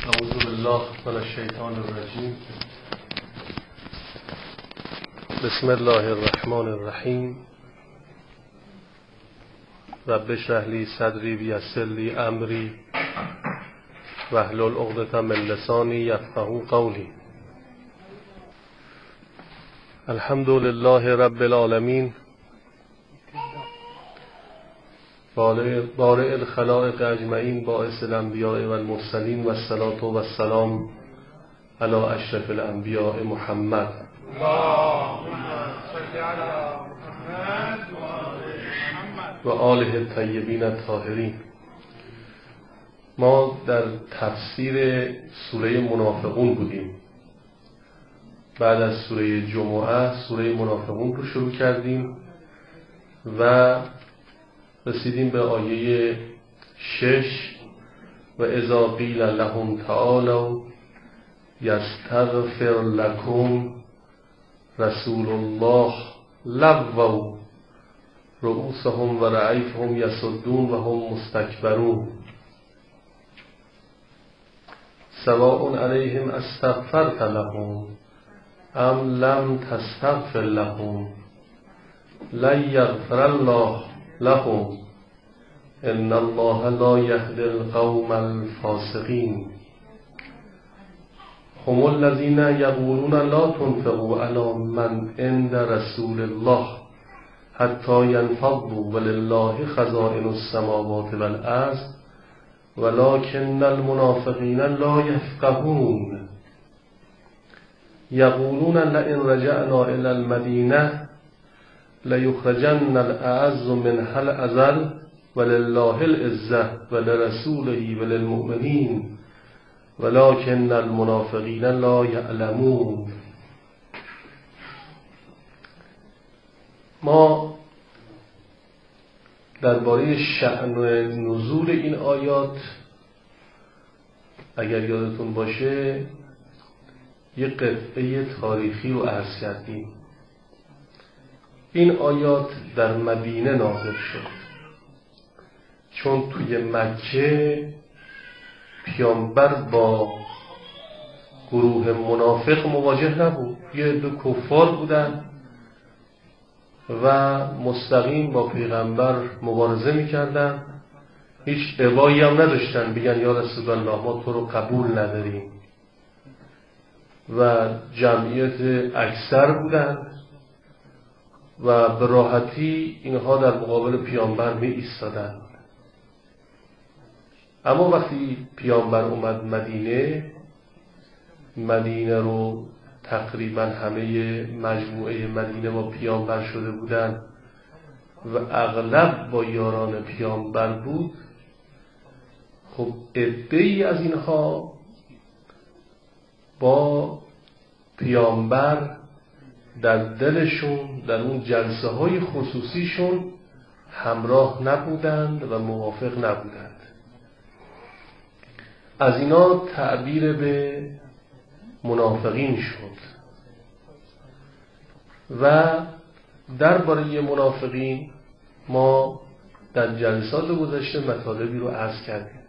اعوذ بالله من الشیطان الرجیم. بسم الله الرحمن الرحیم. رب اشرح لی صدری ویسر لی امری واحلل عقدة من لسانی یفقهوا قولی. الحمد لله رب العالمین بارئ الخلائق اجمعین باعث الانبیاء و المرسلین و الصلاة و السلام علی اشرف الانبیاء محمد و آله الطیبین الطاهرین. ما در تفسیر سوره منافقون بودیم. بعد از سوره جمعه سوره منافقون رو شروع کردیم و رسیدیم به آیه 6 و اذا قیل لهم تعالوا یستغفر لکم رسول الله لووا رؤوسهم و رأیتهم یصدون و هم مستکبرون سواء علیهم استغفرت لهم ام لم تستغفر لهم لن یغفر الله لهم ان الله لا یهدی القوم الفاسقین. هم الذین یقولون لا تنفقوا علی من عند رسول الله حتی ینفضوا ولله خزائن السماوات والارض ولکن المنافقین لا یفقهون یقولون لئن رجعنا الی المدینه لیخرجن الاعز منها الاذل ولله العزة ولرسوله وللمؤمنین ولکن المنافقین لا یعلمون. ما درباره شأن نزول این آیات اگر یادتون باشه یک قطعه تاریخی رو عرض کردیم. این آیات در مدینه نازل شد چون توی مکه پیامبر با گروه منافق مواجه نبود. یه عده کفار بودن و مستقیم با پیغمبر مبارزه میکردن. هیچ ابایی هم نداشتن بگن یا رسول الله ما تو رو قبول نداریم و جمعیت اکثر بودن و به راحتی اینها در مقابل پیامبر می ایستادن. اما وقتی پیامبر اومد مدینه رو تقریبا همه مجموعه مدینه با پیامبر شده بودن و اغلب با یاران پیامبر بود. خب عده‌ای از اینها با پیامبر در دلشون در اون جلسه های خصوصیشون همراه نبودند و موافق نبودند. از اینا تعبیر به منافقین شد و درباره منافقین ما در جلسات گذشته مطالبی رو عرض کردیم.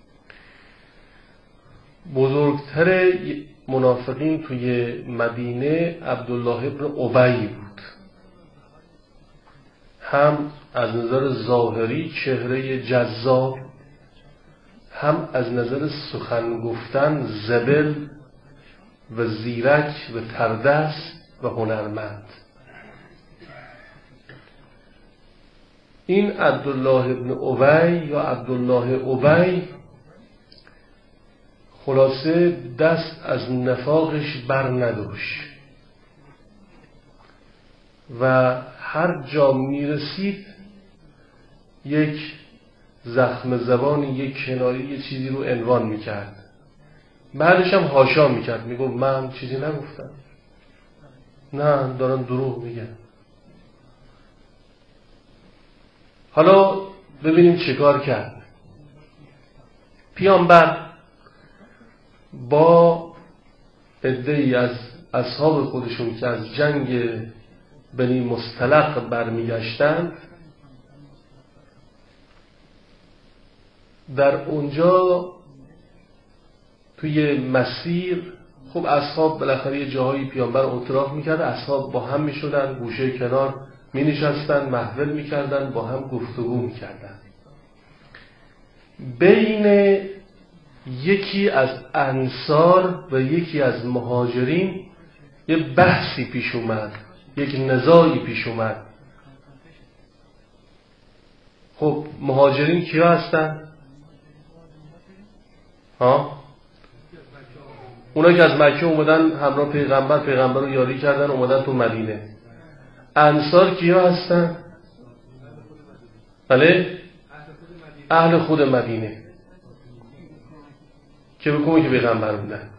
بزرگتر منافقین توی مدینه عبدالله ابن ابی بود. هم از نظر ظاهری چهره جذاب، هم از نظر سخن گفتن زبل و زیرک و تردست و هنرمند. این عبدالله ابن ابی یا عبدالله ابی خلاصه دست از نفاقش بر نداشت و هر جا میرسید یک زخم زبانی، یک کنایه، یک چیزی رو عنوان میکرد. بعدش هم حاشا میکرد، میگفت من چیزی نگفتم، نه دارن دروغ میگن. حالا ببینیم چیکار کرد. پیامبر با عده‌ای از اصحاب خودشون که از جنگ بنی مصطلق برمیگشتند در اونجا توی مسیر خب اصحاب بالاخره یه جاهایی پیامبر اتراق میکرد، اصحاب با هم میشدن، گوشه کنار می نشستن، محفل میکردن، با هم گفتگو میکردن. بین یکی از انصار و یکی از مهاجرین یه بحثی پیش اومد، یک نزاعی پیش اومد. خب مهاجرین کیا هستن؟ اونا که از مکه اومدن همراه پیغمبر رو یاری کردن اومدن تو مدینه. انصار کیا هستن؟ بله؟ اهل خود مدینه که به کمک پیغمبر بودن.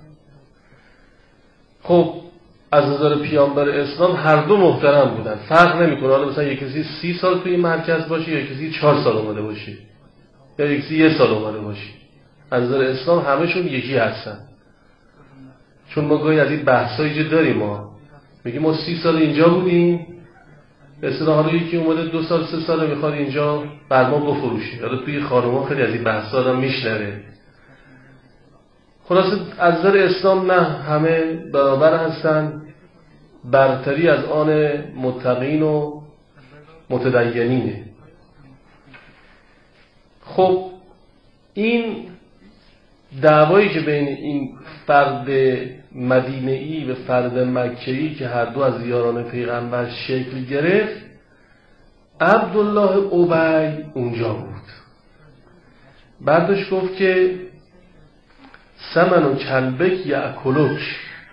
خب از نظر پیامبر اسلام هر دو محترم بودن، فرق نمیکنه حالا مثلا یک کسی 30 سال توی مرکز باشه یا کسی 4 سال اومده باشه یا یک کسی 1 سال اومده باشه. از نظر اسلام همه‌شون یکی هستن. چون ما گاهی از این بحثایی که داریم، ما میگیم ما 30 سال اینجا بودیم، به اصطلاح حالا یکی اومده 2 سال 3 سال میخواد اینجا بر ما بفروشه. حالا توی خانوما خیلی از این بحثا آدم میشنوه. خلاصه از نظر اسلام نه، همه برابر هستن، برتری از آن متقین و متدینینه. خب این دعوایی که بین این فرد مدینه‌ای و فرد مکه‌ای که هر دو از یاران پیغمبر شکل گرفت، عبدالله ابی اونجا بود. بعدش گفت که سمن و کلبک یاکلک،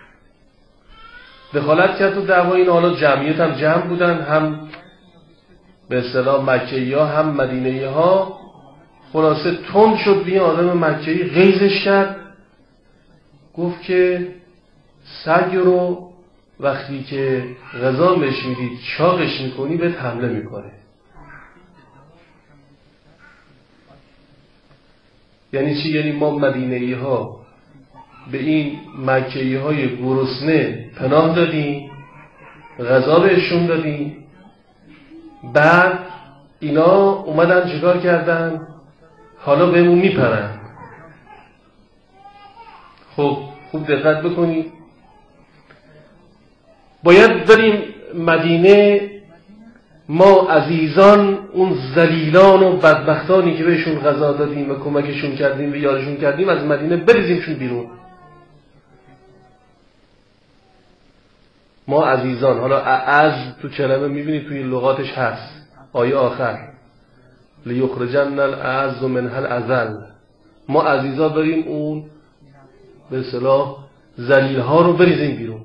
دخالت کرد تو دعوای این. حالا جمعیت هم جمع بودن، هم به اصطلاح مکه‌ای ها هم مدینه‌ای ها. خلاصه تند شد به این آدم مکه‌ای، غیظش کرد، گفت که سگ رو وقتی که غذا بهش میدی چاقش میکنی بهت حمله میکنه. یعنی چی؟ یعنی ما مدینه‌ای ها به این مکه‌ای های گرسنه پناه دادیم، غذا بهشون دادیم، بعد اینا اومدن چیکار کردن؟ حالا بهمون میپرن. خب خوب دقت بکنید، باید بریم مدینه، ما عزیزان اون ذلیلان و بدبختانی که بهشون غذا دادیم و کمکشون کردیم و یارشون کردیم از مدینه بریزیمشون بیرون. ما عزیزان، حالا از تو کلمه میبینید توی لغاتش هست، آیه آخر لیخرجن الاعز منها الاذل، ما عزیزا بریم اون به اصطلاح ذلیل ها رو بریزیم بیرون.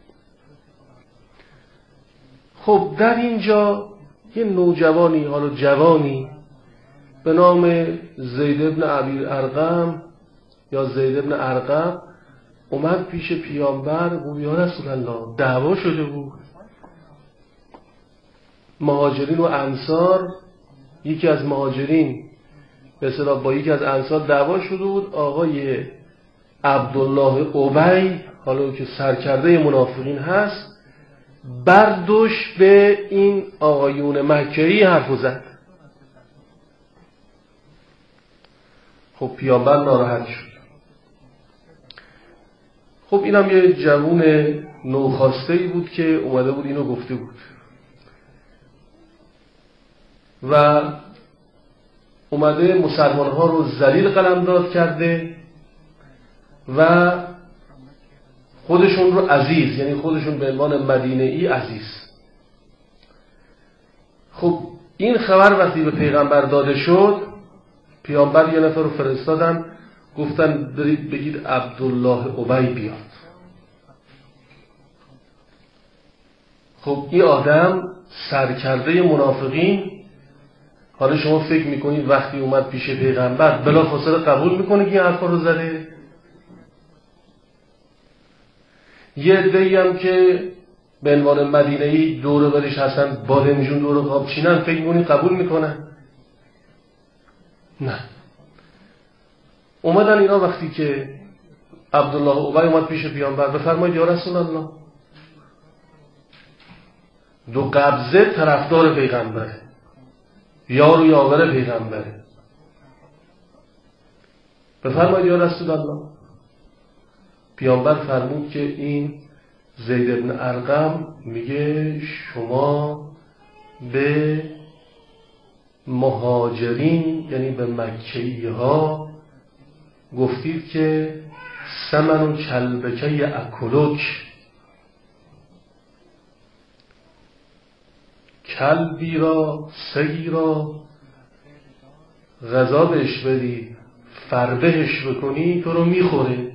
خب در اینجا یه نوجوانی، حالا جوانی به نام زید ابن ابی ارقم یا زید ابن ارقم اومد پیش پیامبر، گفت یا رسول الله دعوا شده بود، مهاجرین و انصار، یکی از مهاجرین به اصطلاح با یکی از انصار دعوا شده بود. آقای عبدالله ابی، حالا که سرکرده منافقین هست، بردش به این آقایون مکه‌ای حرف زد. خب پیامبر ناراحت شد. خب اینم یه جوون نوخاسته‌ای بود که اومده بود اینو گفته بود و اومده مسلمان‌ها رو ذلیل قلمداد کرده و خودشون رو عزیز، یعنی خودشون به عنوان مدینه‌ای عزیز. خب این خبر وقتی به پیغمبر داده شد، پیامبر یه نفر رو فرستادن، گفتن برید بگید عبدالله ابی بیاد. خب این آدم سرکرده منافقین، حالا شما فکر میکنید وقتی اومد پیش پیغمبر بلافاصله قبول میکنه که این حرفا رو زده؟ یه عده‌ای هم که به عنوان مدینه‌ای دور برش هستن، بادمجون دور قاب چینن، فکر میکنید قبول میکنن؟ نه. اومدن اینا وقتی که عبدالله ابی اومد پیش پیامبر، بفرمایید یا رسول الله، دو قبضه طرفدار پیغمبره، یار و یاور پیغمبره، بفرمایید یا رسول الله. پیامبر فرمود که این زید بن ارقم میگه شما به مهاجرین یعنی به مکه‌ای ها گفتید که سمن کلبکه اکلک، کلبی را سگی را غذا بهش بدی فربهش بکنی تو رو میخوره.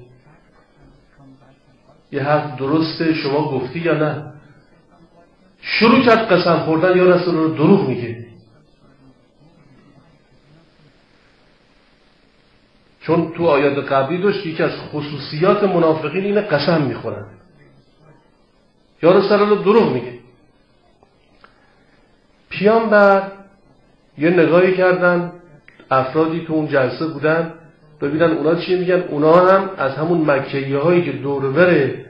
یه حرف درسته شما گفتی یا نه؟ شروع کرد قسم خوردن یا رسول رو دروغ میگه. چون تو آیات قبلی داشت یکی از خصوصیات منافقین اینه قسم میخورن. یا رسول رو دروغ میگه. پیامبر یه نگاهی کردن افرادی که اون جلسه بودن ببینن اونا چی میگن. اونا هم از همون مکه‌ای هایی که دور بره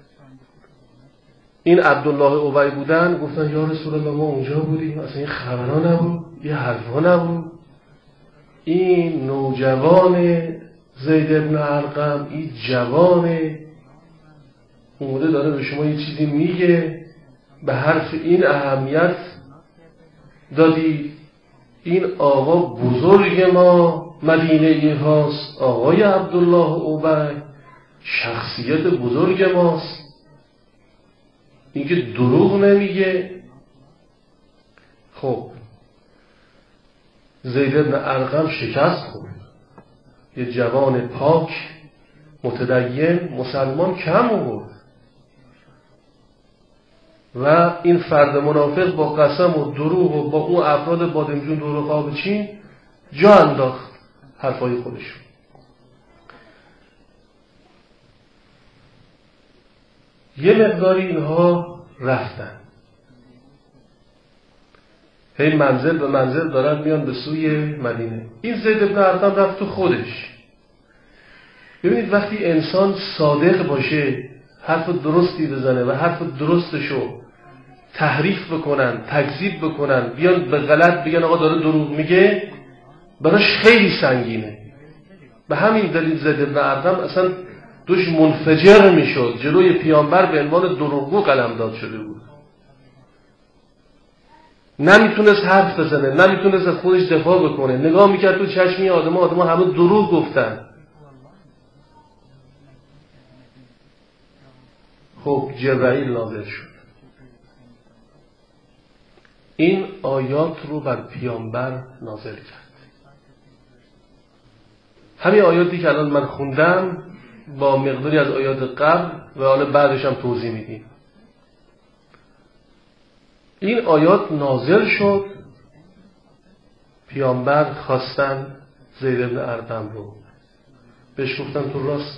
این عبدالله ابی بودن گفتن یا رسول الله ما اونجا بودیم اصلا این خبرها نبود، یه حرفا نبود. این نوجوان زید بن ارقم این جوان اومده داره به شما یه چیزی میگه به حرف این اهمیت دادی. این آقا بزرگ ما مدینه ای هاست، آقای عبدالله ابی شخصیت بزرگ ماست، این که دروغ نمیگه. خب زید بن ارقم شکست خورد. یه جوان پاک متدین مسلمان کم آورد و این فرد منافق با قسم و دروغ و با اون افراد بادمجون دور و خواب چین جا انداخت حرفای خودشون. یه مقداری اینها رفتن، هی منزل به منزل دارن میان به سوی مدینه. این زید بن ارقم رفت تو خودش. ببینید وقتی انسان صادق باشه حرف درستی بزنه و حرف درستشو تحریف بکنن تکذیب بکنن بیان به غلط بگن آقا داره دروغ میگه براش خیلی سنگینه. به همین دلیل زید بن ارقم اصلا دوش منفجر میشد، جلوی پیامبر به عنوان دروغگو قلمداد شده بود، نمیتونست حرف بزنه، نمیتونست از خودش دفاع بکنه. نگاه میکرد تو چشمی آدم همه دروغ گفتن. خب جبرائیل نازل شد، این آیات رو بر پیامبر نازل کرد. همین آیاتی که الان من خوندم با مقداری از آیات قبل و حالا بعدش هم توضیح میدیم. این آیات نازل شد، پیامبر خواستن زید بن ارقم رو، بهش گفتن تو راست.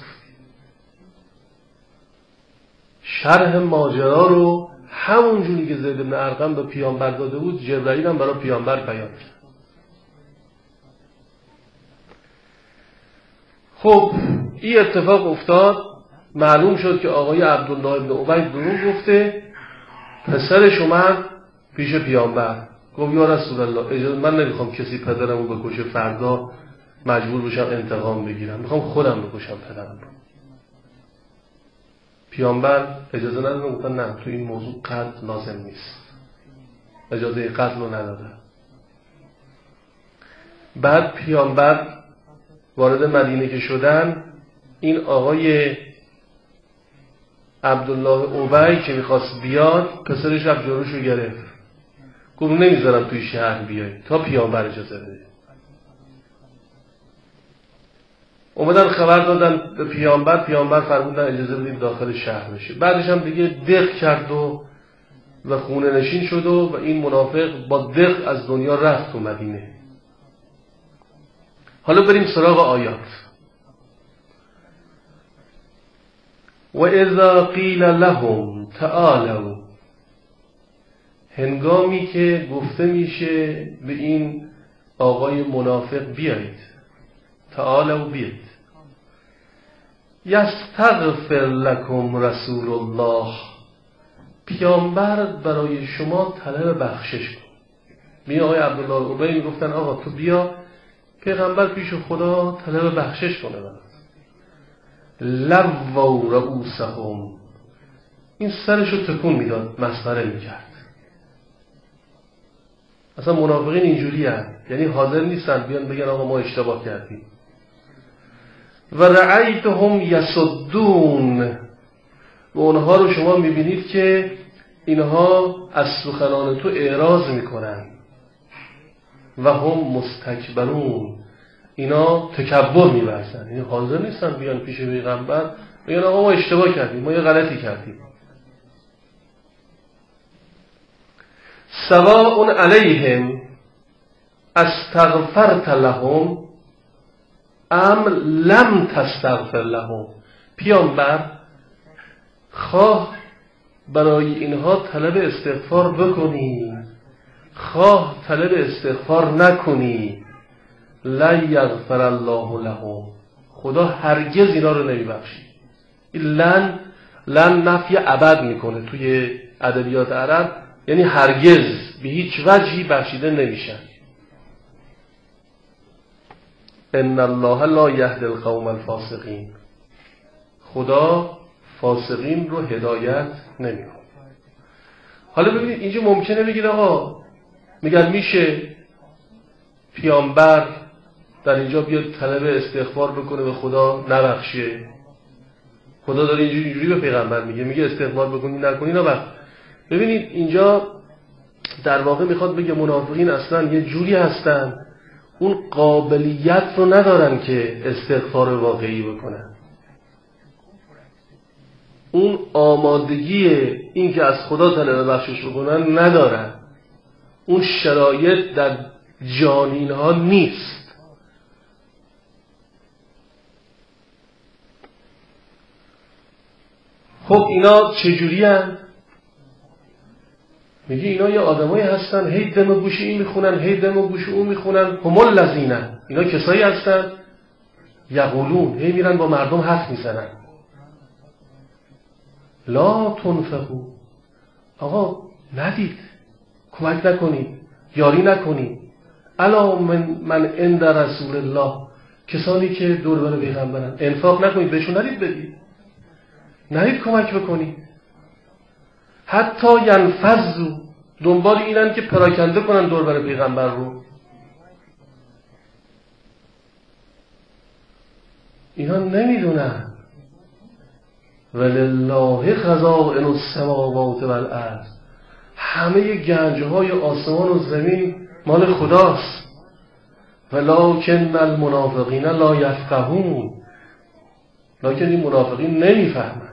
شرح ماجرا رو همون جوری که زید بن ارقم به پیامبر داده بود جبرائیل هم برای پیامبر بیان کرد. خب این اتفاق افتاد، معلوم شد که آقای عبدالله بن ابی دروغ گفته. پسرش اومد پیش پیامبر گفت یا رسول الله اجازه، من نمیخوام کسی پدرمو بکشه فردا مجبور بشم انتقام بگیرم، میخوام خودم بکشم پدرم. پیامبر اجازه ندادن، گفتن نه تو این موضوع قتل لازم نیست، اجازه قتل رو ندادن. بعد پیامبر وارد مدینه که شدن این آقای عبدالله ابی که میخواست بیاد پسرش رفت جلوشو گرفت گفت نمیذارم توی شهر بیای تا پیامبر اجازه بده. اومدن خبر دادن به پیامبر فرمودن اجازه بدید داخل شهر بشه. بعدش هم دیگه دق کرد و خونه نشین شد و این منافق با دق از دنیا رفت تو مدینه. حالا بریم سراغ آیات. و اذا قیل لهم تعالوا، هنگامی که گفته میشه به این آقای منافق بیایید، تعالوا بیایید، یستغفر لکم رسول الله، پیامبر برای شما طلب بخشش کن. می آقای عبدالله ابی میگفتن آقا تو بیا پیغمبر پیش خدا طلب بخشش کنه برات. لووا رؤوسهم، این سرشو تکون میداد، مسخره میکرد. اصلا منافقین اینجوری هستند، یعنی حاضر نیستن بیان بگن آقا ما اشتباه کردیم. و رأیتهم یصدون، و اونها رو شما میبینید که اینها از سخنان تو اعراض میکنن. و هم مستکبرون، اینا تکبر می‌ورزن، یعنی حاضر نیستن بیان پیش پیغمبر بگن آقا ما اشتباه کردیم، ما یه غلطی کردیم. سواء علیهم استغفرت لهم ام لم تستغفر لهم، پیامبر خواه برای اینها طلب استغفار بکنی، خواه طلب استغفار نکنی، لا یغفر الله لهم، خدا هرگز اینا رو نمیبخشه. لن نفی ابد میکنه توی ادبیات عرب، یعنی هرگز به هیچ وجهی بخشیده نمیشن. ان الله لا یهدی القوم الفاسقین، خدا فاسقین رو هدایت نمیکنه. حالا ببینید اینجا ممکنه بگید آقا میگن میشه پیامبر در اینجا بیاد طلب استغفار بکنه به خدا نبخشه؟ خدا داره اینجوری به پیغمبر میگه استغفار بکنی نکنی نبخش. ببینید اینجا در واقع میخواد بگه منافقین اصلا یه جوری هستن اون قابلیت رو ندارن که استغفار واقعی بکنن، اون آمادگی این که از خدا طلب بخشش بکنن ندارن، اون شرایط در جان اینها نیست. خب اینا چجوری هستن؟ میگه اینا یه آدمایی هستن هی دم گوش این میخونن، هی دم گوش اون میخونن. هم الذین، اینا کسایی هستن یقولون، هی میرن با مردم حرف میزنن. لا تنفقوا، آقا ندید، کمک نکنید، یاری نکنید. الا من عند رسول الله، کسانی که دور بر پیغمبرن، انفاق نکنید، بهشون ندید بدید، ندید کمک بکنید. حتی ینفذوا، دنبال اینن که پراکنده کنن دور بر پیغمبر رو. اینا نمیدونن ولله خزائن السماوات والارض، همه گنجهای آسمان و زمین مال خداست. ولکن المنافقین لا یفقهون، لکن این منافقین نمیفهمن.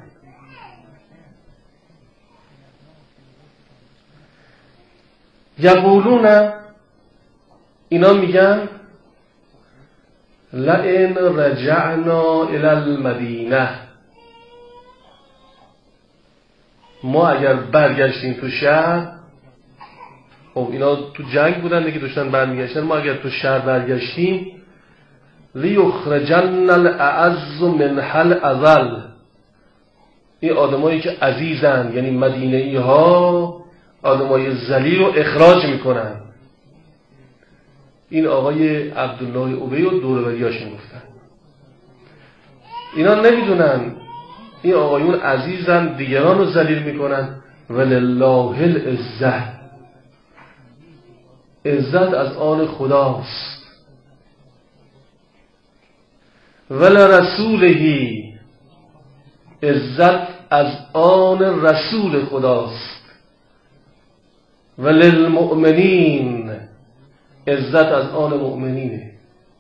یقولون، اینا میگن لئن رجعنا الی المدینه، ما اگر برگشتیم تو شهر. خب اینا تو جنگ بودن دیگه، داشتن برمیگشتن. ما اگر تو شهر برگشتیم لیخرجن الاعز منها الاذل، این آدمایی که عزیزن یعنی مدینه‌ای ها آدمای ذلیل رو اخراج میکنن. این آقای عبدالله ابی و دوروبریاش میگفتن. اینا نمیدونن این آقایون عزیزن، دیگران رو ذلیل میکنن. ولله العزة، عزت از آن خداست. ولرسوله، عزت از آن رسول خداست. وللمؤمنین، عزت از آن مؤمنینه.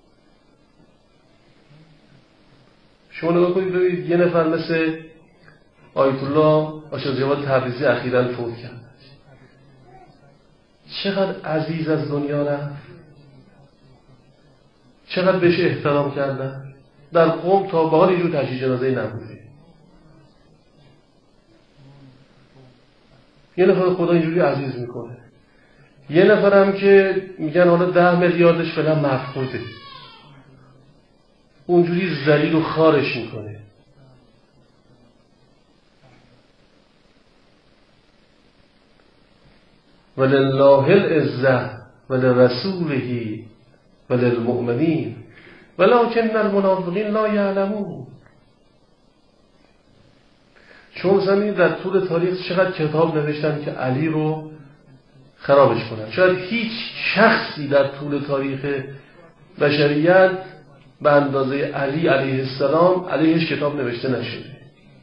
شما نگاه کنید ببینید یه نفر مثل آیت الله آشازیواد تبریزی اخیراً فوت کرد، چقدر عزیز از دنیا رفت، چقدر بهش احترام کردن. در قوم تا به حال اینجور تشییع جنازه‌ای نبوده. یه نفر خدا اینجوری عزیز میکنه، یه نفر هم که میگن حالا 10 میلیاردش فعلا مفقوده، اونجوری ذلیل و خارش میکنه. ولله العزة ولرسوله وللمؤمنین ولکن المنافقین لا یعلمون. شما مثلا در طول تاریخ چقدر کتاب نوشتن که علی رو خرابش کنن. شاید هیچ شخصی در طول تاریخ بشریت به اندازه علی علیه السلام علیهش کتاب نوشته نشده.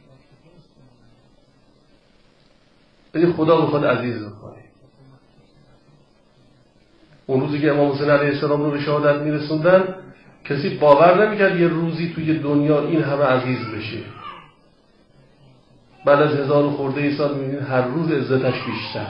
ولی خدا بخواد عزیز بکنه. اون روزی که امام حسین علیه السلام رو به شهادت میرسوندن کسی باور نمیکرد یه روزی توی دنیا این همه عزیز بشه. بعد از 1000 و خورده سال میبینید هر روز عزتش بیشتر.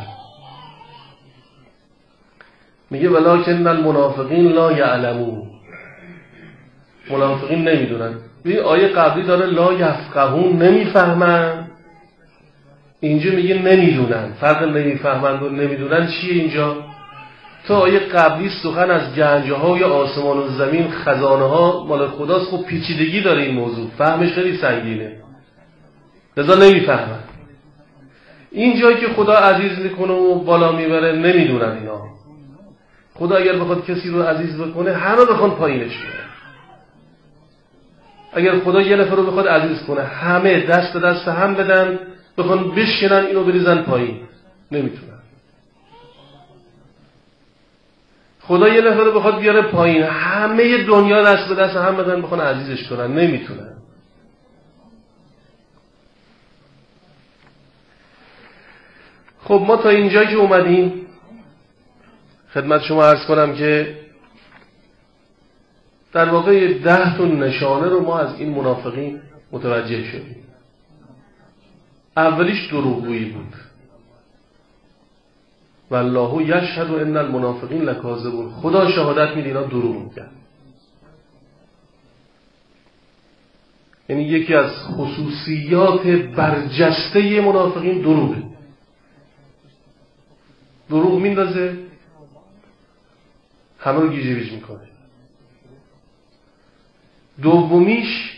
میگه ولکن المنافقین لا یعلمون، منافقین نمیدونن. ببین آیه قبلی داره لا یفقهون، نمیفهمن، اینجا میگه نمیدونن. فرق نمیفهمن و نمیدونن چیه اینجا؟ تو آیه قبلی سخن از گنجه های آسمان و زمین، خزانه ها مال خداست. خب پیچیدگی داره این موضوع، فهمش خیلی سنگینه، لذا نمیفهمن. این جایی که خدا عزیز میکنه و بالا میبره نمیدونن اینا. خدا اگر بخواد کسی رو عزیز بکنه همه بخوان پایینش بیارن. اگر خدا یه نفر رو بخواد عزیز کنه همه دست به دست هم بدن بخوان بشکنن اینو بریزن پایین، نمیتونن. خدا یه نفر رو بخواد بیاره پایین همه دنیا دست به دست هم بدن بخوان عزیزش کنن، نمیتونن. خب ما تا اینجا که اومدیم خدمت شما عرض کنم که در واقع 10 تا نشانه رو ما از این منافقین متوجه شدیم. اولیش دروغگویی بود. والله یشهد ان المنافقین لکاذبون، خدا شهادت میده اینا دروغ میگن. یعنی یکی از خصوصیات برجسته منافقین دروغه. دروغ میندازه همه رو گیجه ویج میکنه. دومیش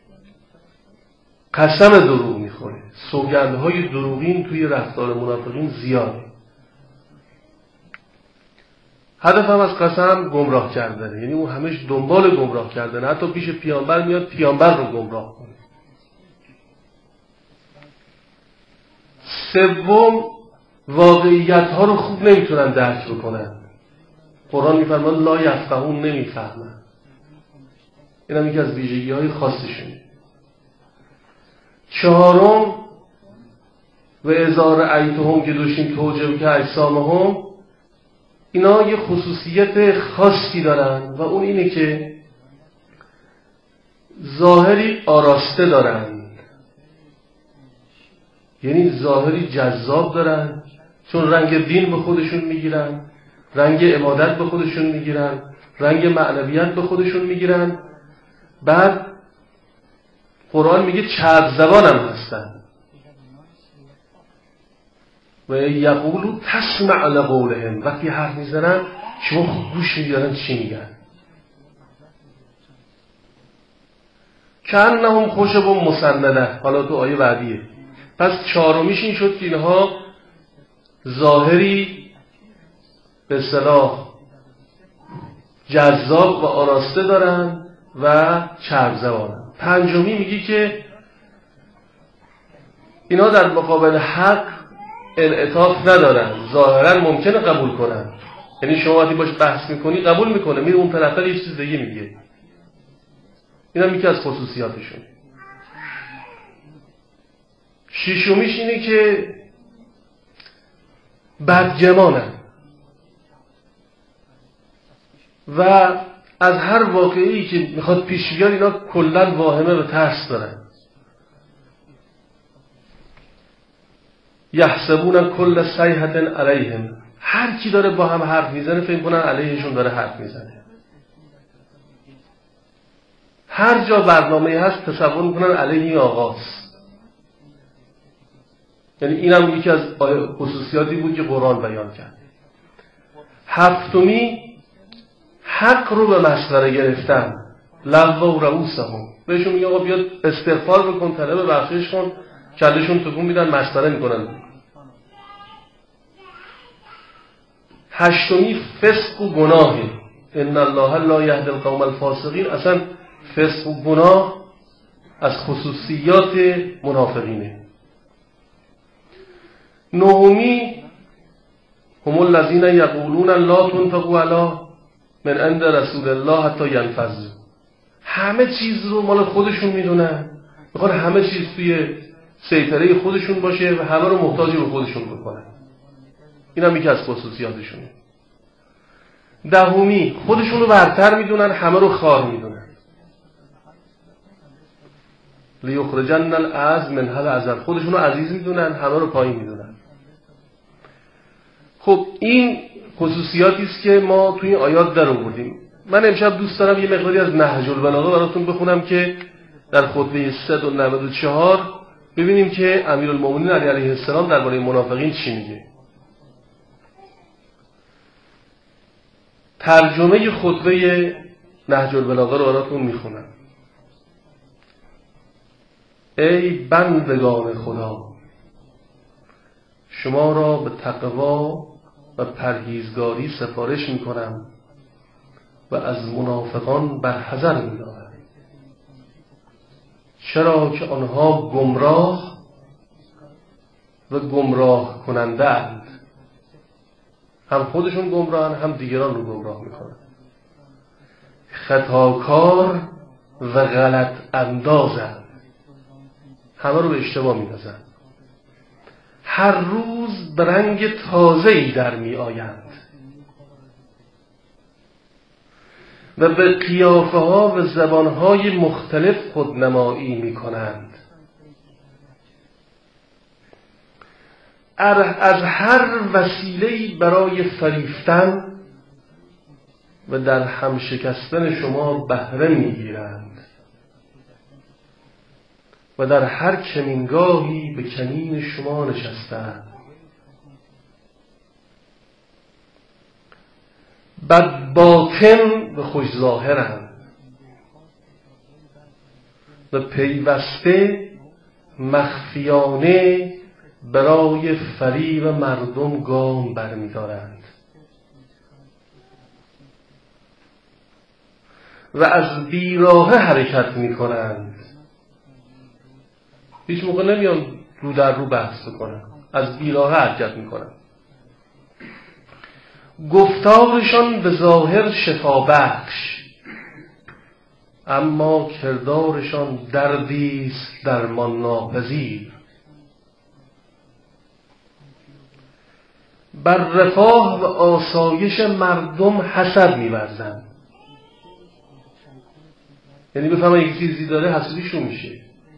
قسم دروغ میخوره. سوگندهای دروغین توی رفتار منافقین زیاده. هدف هم از قسم گمراه کردنه، یعنی اون همش دنبال گمراه کردنه، حتی پیش پیامبر میاد پیامبر رو گمراه کنه. سوم واقعیت ها رو خوب نمیتونن درک بکنن. قرآن میفرماد لا یفقهون، نمیفهمن. این هم یکی از ویژگی های خاصشونه. چهارم و اذا رأیتهم که دوشین توجب که اجسامهم، اینا یه خصوصیت خاصی دارن و اون اینه که ظاهری آراسته دارن، یعنی ظاهری جذاب دارن، چون رنگ دین به خودشون میگیرن، رنگ عبادت به خودشون میگیرن، رنگ معنویت به خودشون میگیرن. بعد قرآن میگه چرب زبان هم هستن و یقولو تسمع لقولهم، وقتی حرف میزنن شما خوب گوش میدارن چی میگن. کأنهم خشب مسنده، حالا تو آیه بعدیه. پس چهارمیش این شد که اینها ظاهری به اصطلاح جذاب و آراسته دارن و چرب زبانن. پنجمی میگی که اینا در مقابل حق انعطاف ندارن، ظاهرا ممکنه قبول کنن، یعنی شما وقتی باش بحث میکنی قبول میکنه، میره اون طرف یه چیز دیگه میگه. این هم یکی از خصوصیاتشون. ششمیش اینه که بدگمانن و از هر واقعی که میخواد پیش بیاد اینا کلا واهمه و ترس دارن. یحسبون کل صیحة علیهم، هر کی داره با هم حرف میزنه فکر کنن علیهشون داره حرف میزنه. هر جا برنامه هست تصور میکنن علیه آقاست. یعنی این هم یکی از خصوصیاتی بود که قرآن بیان کرد. هفتمی حق رو به مسخره گرفتن، لغو رؤوسهم، بهشون میگه آقا بیاد استغفار بکن، طلب بخشش کن، کلشون تکون میدن، مسخره میکنن. هشتمی فسق و گناه، ان الله لا یهدی القوم الفاسقین. اصلا فسق و گناه از خصوصیات منافقینه. نهمی هم الذین یقولون لا تنفقوا علی من عند رسول الله حتی ینفضوا. همه چیز رو مال خودشون میدونن، میخوان همه چیز توی سیطره خودشون باشه و همه رو محتاج به خودشون بکنن. این هم یکی از خصوصیاتشونه. دهمی خودشون رو برتر میدونن، همه رو خوار میدونن. لیخرجن الاعز منها الاذل، خودشون رو عزیز میدونن، همه رو پایین میدونن. خب این خصوصیاتی است که ما توی این آیات در آوردیم. من امشب دوست دارم یه مقداری از نهج البلاغه براتون بخونم که در خطبه 194 ببینیم که امیرالمومنین علی علیه السلام درباره منافقین چی میگه. ترجمه خطبه نهج البلاغه رو براتون میخونم. ای بندگان خدا، شما را به تقوا و پرهیزگاری سفارش میکنم و از منافقان برحذر می‌دارم، چرا که آنها گمراه و گمراه کننده اند. هم خودشون گمراهن، هم دیگران رو گمراه میکنن. خطاکار و غلط اندازند، همه رو به اشتباه می‌اندازند. هر روز به رنگ تازه‌ای در می‌آیند و به قیافه ها و زبان های مختلف خودنمایی می کنند. از هر وسیله‌ای برای فریفتن و در هم شکستن شما بهره می گیرند و در هر کمینگاهی به کمین شما نشستند. بد باطن و خوش ظاهرند و پیوسته مخفیانه برای فریب مردم گام برمی‌دارند و از بیراهه حرکت می‌کنند. هیچ موقع نمیان رو در رو بحث کنن، از بیراهه حرکت می‌کنند. گفتارشان به ظاهر شفا بخش، اما کردارشان دردی است درمان ناپذیر. بر رفاه و آسایش مردم حسد می‌ورزند. یعنی بفهمن یک چیزی داره حسودیشون میشه.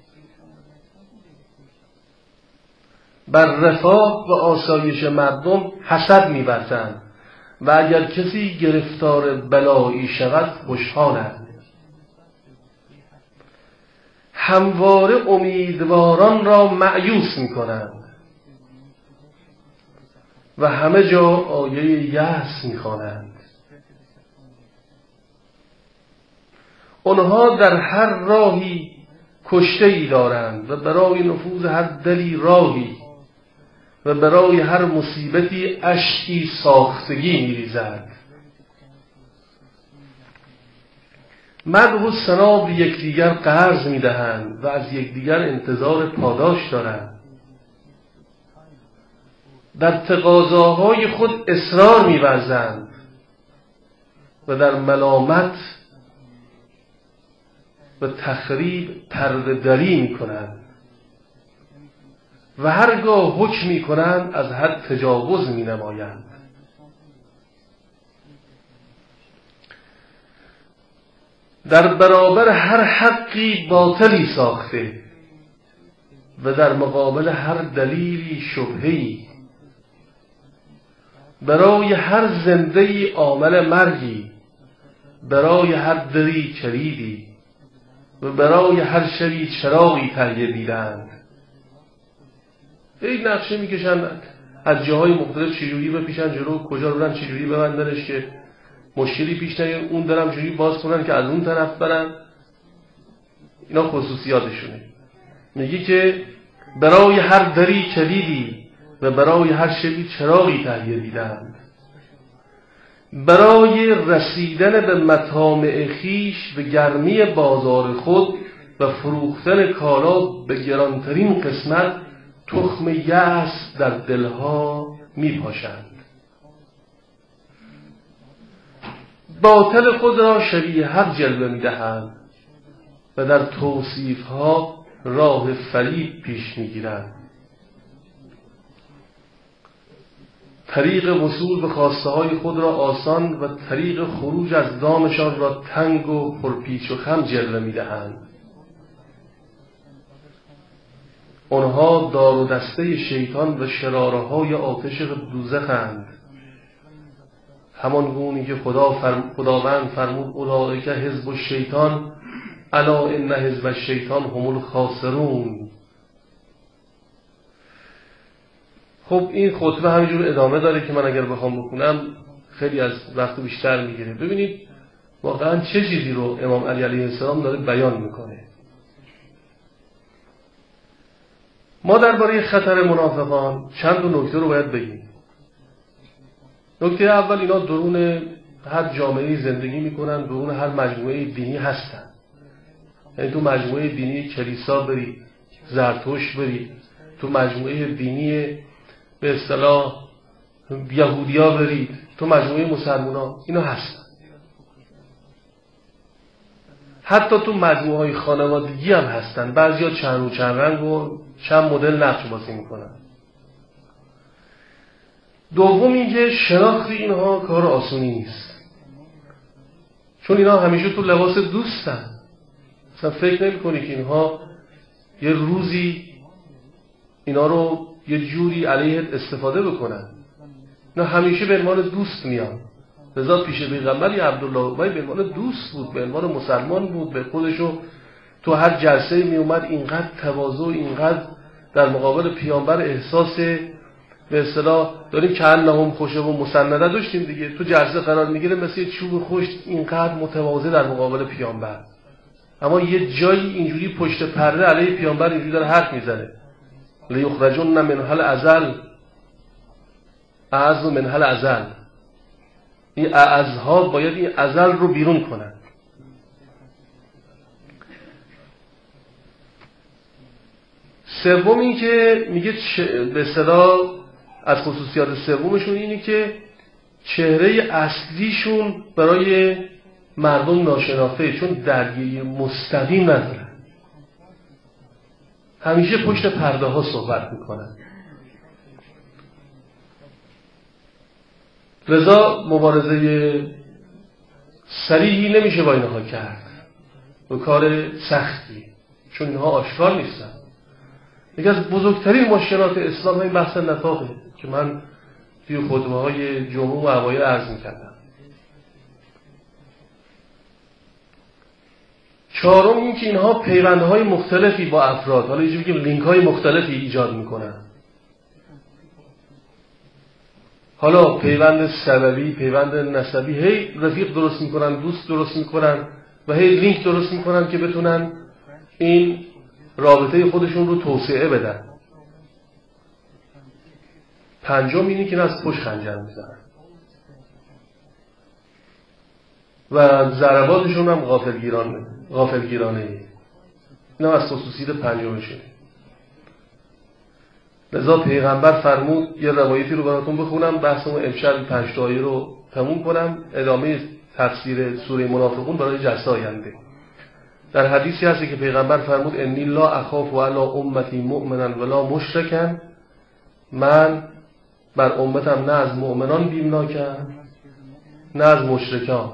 بر رفاه و آسایش مردم حسد می‌ورزند و اگر کسی گرفتار بلایی شود خوشحالند. همواره امیدواران را مأیوس می‌کنند و همه جا آیه یأس می‌خوانند. آنها در هر راهی کشته‌ای دارند و برای نفوذ هر دلی راهی و برای هر مصیبتی اشکی ساختگی می‌ریزند. مدح و ثنا به یکدیگر قرض می‌دهند و از یکدیگر انتظار پاداش دارند. در تقاضاهای خود اصرار می‌ورزند و در ملامت و تخریب پرده دری می‌کنند و هرگاه حکم می‌کنند از حد تجاوز می‌نمایند. در برابر هر حقی باطلی ساخته و در مقابل هر دلیلی شبهه‌ای، برای هر زنده‌ای عامل مرگی، برای هر دری کلیدی و برای هر شبی چراغی تهیه دیدند. یک نقشه میکشن از جاهای مختلف چجوری بپیشن جلو، کجا رو برن چجوری ببندنش که مشکلی پیش نیاد، اون درم چجوری باز کنن که از اون طرف برن. اینا خصوصیاتشونه. میگه که برای هر دری کلیدی و برای هر شبی چراغی تهیه دیدند. برای رسیدن به مطامع خویش و گرمی بازار خود و فروختن کالا به گرانترین قسمت تخم یأس در دلها میپاشند. باطل خود را شبیه حق جلوه میدهند و در توصیفها راه فریب پیش میگیرند. طریق وصول به خواسته های خود را آسان و طریق خروج از دامشان را تنگ و پرپیچ و خم جلوه میدهند. آنها دار و دسته شیطان و شراره‌های آتش دوزخند، همان گونی که خداوند فرمود اولئک حزب الشیطان الا ان حزب الشیطان هم الخاسرون. خب این خطبه همینجور ادامه داره که من اگر بخوام بکنم خیلی از وقت بیشتر میگیره. ببینید واقعا چه چیزی رو امام علی علیه السلام داره بیان میکنه. ما درباره خطر منافقان چند نکته رو باید بگیم. نکته اول، اینا درون هر جامعه زندگی میکنن، درون هر مجموعه دینی هستن. یعنی تو مجموعه دینی کلیسا برید، زرتشت برید، تو مجموعه دینی به اصطلاح یهودیا برید، تو مجموعه مسلمانان، اینا هستن. حتی تو مجموعه های خانوادگی هم هستن. بعضیا چند رو چند رنگ و چند مدل نقش بازی میکنن. دوم اینکه شناخت اینها کار آسونی نیست، چون اینا همیشه تو لباس دوستن. مثلا فکر نمی کنی که اینها یه روزی اینا رو یه جوری علیه استفاده بکنن. اینا همیشه به عنوان دوست میان. لذا پیش پیغمبری عبدالله ابی به عنوان دوست بود، به عنوان مسلمان بود، به خودشو تو هر جلسه می اومد اینقدر تواضع، اینقدر در مقابل پیامبر احساس به اصطلاح داریم که انهم خوشه و مسنده داشتیم دیگه. تو جلسه قرار میگیره مثل یه چوب خشک اینقدر متواضع در مقابل پیامبر، اما یه جایی اینجوری پشت پرده علیه پیامبر اینجوری داره حرف میزنه. لیخرجن من هل ازل اعز من هل ازل. این اعزها باید این ازل رو بیرون کنن. سوم این که میگه به اصطلاح از خصوصیات سومشون اینه که چهره اصلیشون برای مردم ناشناخته، چون درگیری مستقیم ندارن، همیشه پشت پرده ها صحبت میکنن. لذا مبارزه صریحی نمیشه با اینها کرد و کار سختی، چون اینها آشکار نیستن. یکی از بزرگترین مشکلات اسلام این بحث نفاقه که من توی خطبه های جمعه و اوایل عرض میکردم. چهارم این که اینها پیوندهای مختلفی با افراد، حالا اینجوری بگیم لینک های مختلفی ایجاد میکنن. حالا پیوند سببی، پیوند نسبی، هی رفیق درست میکنن، دوست درست میکنن و هی لینک درست میکنن که بتونن این رابطه خودشون رو توسعه بدن. پنجم اینی که از پشت خنجر میزنن و ضرباتشون هم غافلگیرانه. این از خصوصیت پنجمشه. لذا پیغمبر فرمود، یه روایتی رو براتون بخونم، بحثمون امشب 5 آیه رو تموم کنم، ادامه تفسیر سوره منافقون برای جلسه آینده. در حدیثی هستی که پیغمبر فرمود انی لا اخاف علی امتی مؤمنا ولا مشرکا. من بر امتم نه از مؤمنان بیمناکم نه از مشرکان.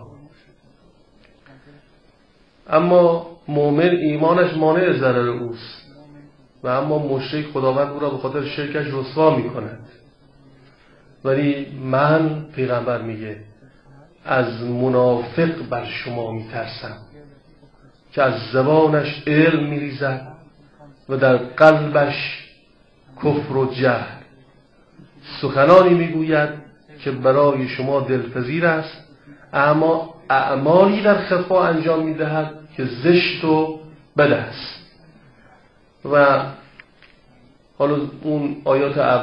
اما مؤمن ایمانش مانع ضرر اوست و اما مشرک خداوند او را به خاطر شرکش رسوا میکند. ولی من، پیغمبر میگه، از منافق بر شما میترسم که از زبانش علم میریزد و در قلبش کفر و جهل، سخنانی میگوید که برای شما دلپذیر است اما اعمالی در خفا انجام میدهد که زشت و بد است. و حالا اون آیات